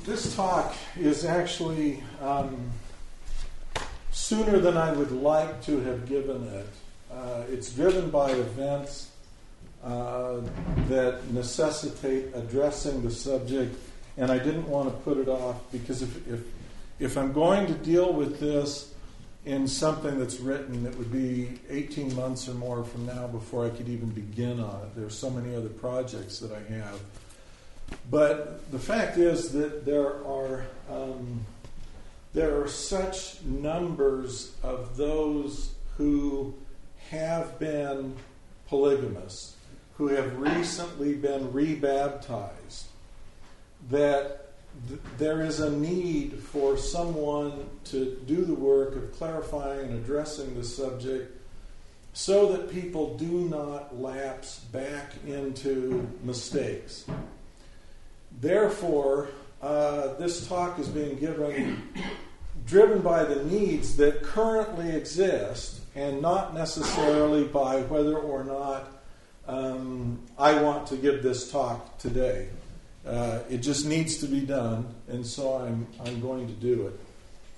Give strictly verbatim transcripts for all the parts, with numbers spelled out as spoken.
This talk is actually um, sooner than I would like to have given it. Uh, it's driven by events uh, that necessitate addressing the subject, and I didn't want to put it off because if, if, if I'm going to deal with this in something that's written, it would be eighteen months or more from now before I could even begin on it. There's so many other projects that I have. But the fact is that there are um, there are such numbers of those who have been polygamous, who have recently been rebaptized, that th- there is a need for someone to do the work of clarifying and addressing the subject so that people do not lapse back into mistakes. Therefore, uh, this talk is being given, driven by the needs that currently exist, and not necessarily by whether or not um, I want to give this talk today. Uh, it just needs to be done, and so I'm I'm going to do it.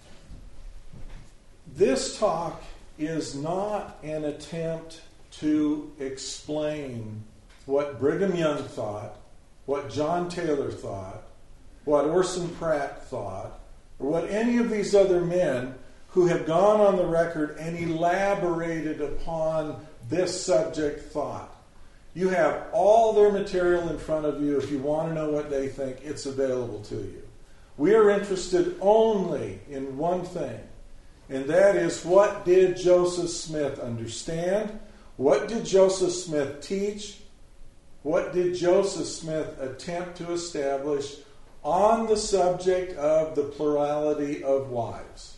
This talk is not an attempt to explain what Brigham Young thought, what John Taylor thought, what Orson Pratt thought, or what any of these other men who have gone on the record and elaborated upon this subject thought. You have all their material in front of you. If you want to know what they think, it's available to you. We are interested only in one thing, and that is, what did Joseph Smith understand? What did Joseph Smith teach? What did Joseph Smith attempt to establish on the subject of the plurality of wives?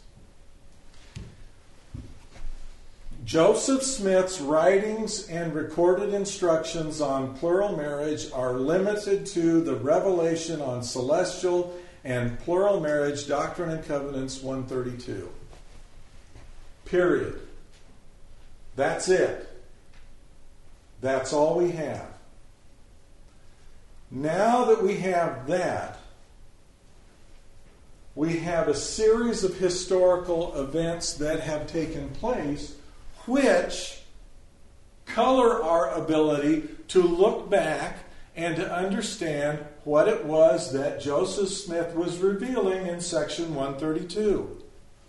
Joseph Smith's writings and recorded instructions on plural marriage are limited to the Revelation on Celestial and Plural Marriage, Doctrine and Covenants one thirty-two. Period. That's it. That's all we have. Now that we have that, we have a series of historical events that have taken place which color our ability to look back and to understand what it was that Joseph Smith was revealing in section one thirty-two.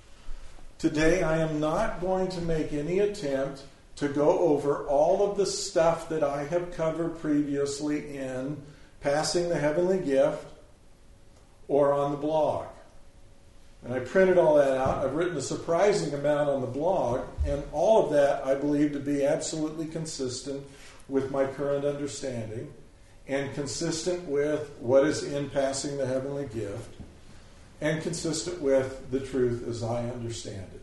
Today I am not going to make any attempt to go over all of the stuff that I have covered previously in Passing the Heavenly Gift or on the blog. And I printed all that out. I've written a surprising amount on the blog, and all of that I believe to be absolutely consistent with my current understanding and consistent with what is in Passing the Heavenly Gift and consistent with the truth as I understand it.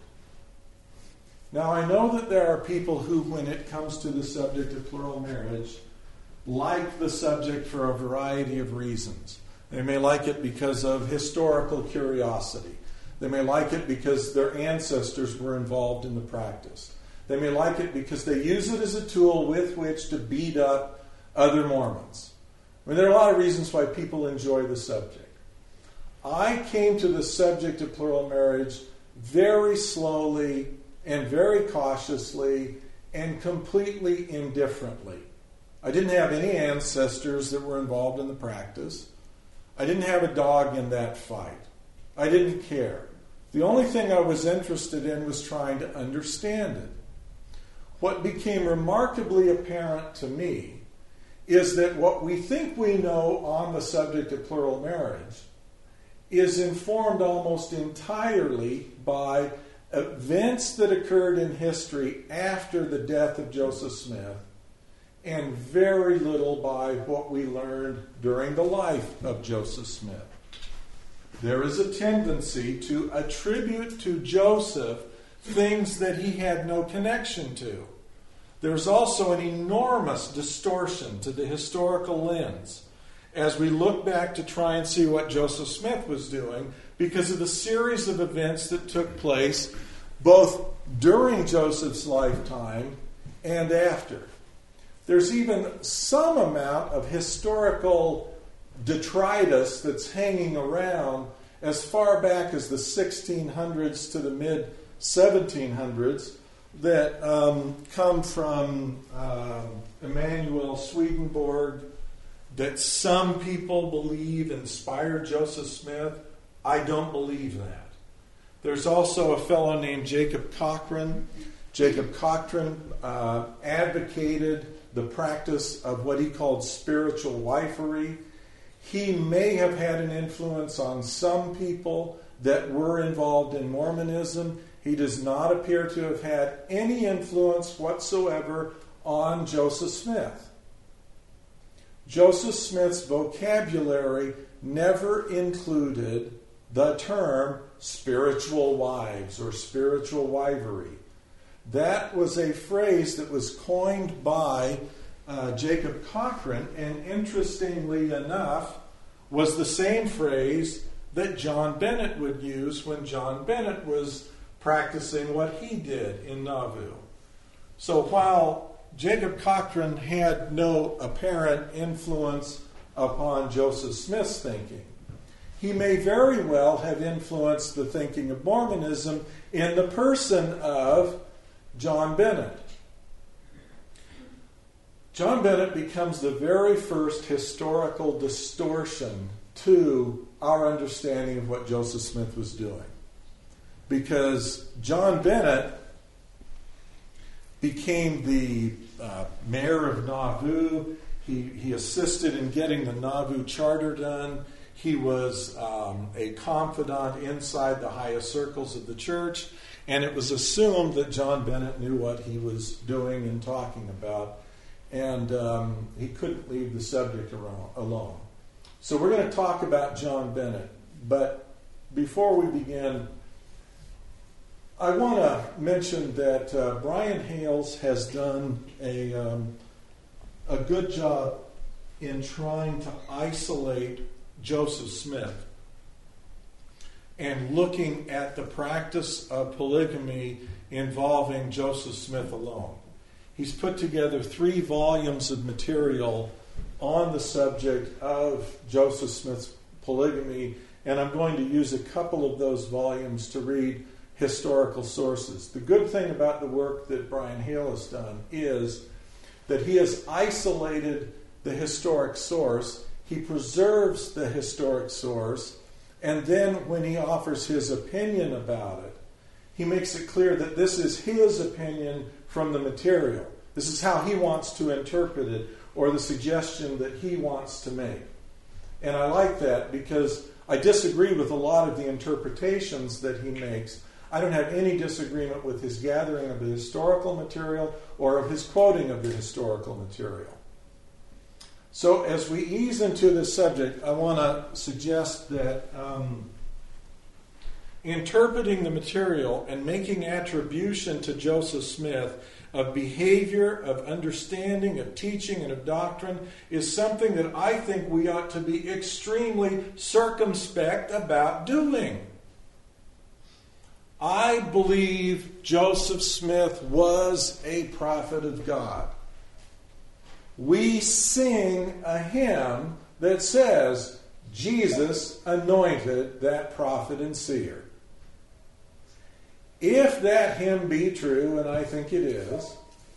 Now, I know that there are people who, when it comes to the subject of plural marriage, like the subject for a variety of reasons. They may like it because of historical curiosity. They may like it because their ancestors were involved in the practice. They may like it because they use it as a tool with which to beat up other Mormons. I mean, there are a lot of reasons why people enjoy the subject. I came to the subject of plural marriage very slowly and very cautiously and completely indifferently. I didn't have any ancestors that were involved in the practice. I didn't have a dog in that fight. I didn't care. The only thing I was interested in was trying to understand it. What became remarkably apparent to me is that what we think we know on the subject of plural marriage is informed almost entirely by events that occurred in history after the death of Joseph Smith, and very little by what we learned during the life of Joseph Smith. There is a tendency to attribute to Joseph things that he had no connection to. There's also an enormous distortion to the historical lens as we look back to try and see what Joseph Smith was doing because of the series of events that took place both during Joseph's lifetime and after. There's even some amount of historical detritus that's hanging around as far back as the sixteen hundreds to the mid seventeen hundreds that um, come from um, Emanuel Swedenborg, that some people believe inspired Joseph Smith. I don't believe that. There's also a fellow named Jacob Cochran. Jacob Cochran uh, advocated the practice of what he called spiritual wifery. He may have had an influence on some people that were involved in Mormonism. He does not appear to have had any influence whatsoever on Joseph Smith. Joseph Smith's vocabulary never included the term spiritual wives or spiritual wifery. That was a phrase that was coined by uh, Jacob Cochran, and interestingly enough, was the same phrase that John Bennett would use when John Bennett was practicing what he did in Nauvoo. So while Jacob Cochran had no apparent influence upon Joseph Smith's thinking, he may very well have influenced the thinking of Mormonism in the person of John Bennett. John Bennett becomes the very first historical distortion to our understanding of what Joseph Smith was doing. Because John Bennett became the uh, mayor of Nauvoo. He, he assisted in getting the Nauvoo Charter done. He was um, a confidant inside the highest circles of the church. And it was assumed that John Bennett knew what he was doing and talking about. And um, he couldn't leave the subject around, alone. So we're going to talk about John Bennett. But before we begin, I want to mention that uh, Brian Hales has done a, um, a good job in trying to isolate Joseph Smith and looking at the practice of polygamy involving Joseph Smith alone. He's put together three volumes of material on the subject of Joseph Smith's polygamy, and I'm going to use a couple of those volumes to read historical sources. The good thing about the work that Brian Hale has done is that he has isolated the historic source, he preserves the historic source, and then when he offers his opinion about it, he makes it clear that this is his opinion from the material. This is how he wants to interpret it, or the suggestion that he wants to make. And I like that because I disagree with a lot of the interpretations that he makes. I don't have any disagreement with his gathering of the historical material or of his quoting of the historical material. So as we ease into this subject, I want to suggest that um, interpreting the material and making attribution to Joseph Smith of behavior, of understanding, of teaching, and of doctrine is something that I think we ought to be extremely circumspect about doing. I believe Joseph Smith was a prophet of God. We sing a hymn that says, Jesus anointed that prophet and seer. If that hymn be true, and I think it is,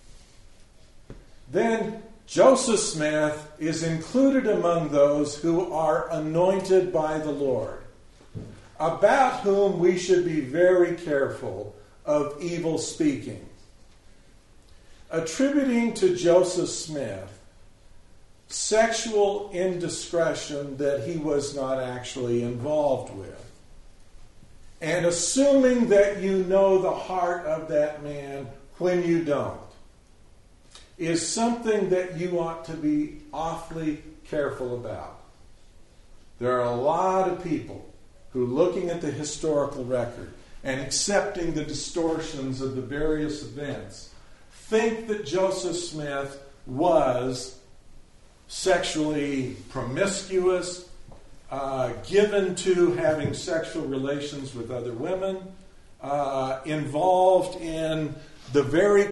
then Joseph Smith is included among those who are anointed by the Lord, about whom we should be very careful of evil speaking. Attributing to Joseph Smith sexual indiscretion that he was not actually involved with, and assuming that you know the heart of that man when you don't, is something that you ought to be awfully careful about. There are a lot of people who, looking at the historical record and accepting the distortions of the various events, think that Joseph Smith was sexually promiscuous, uh, given to having sexual relations with other women, uh, involved in the very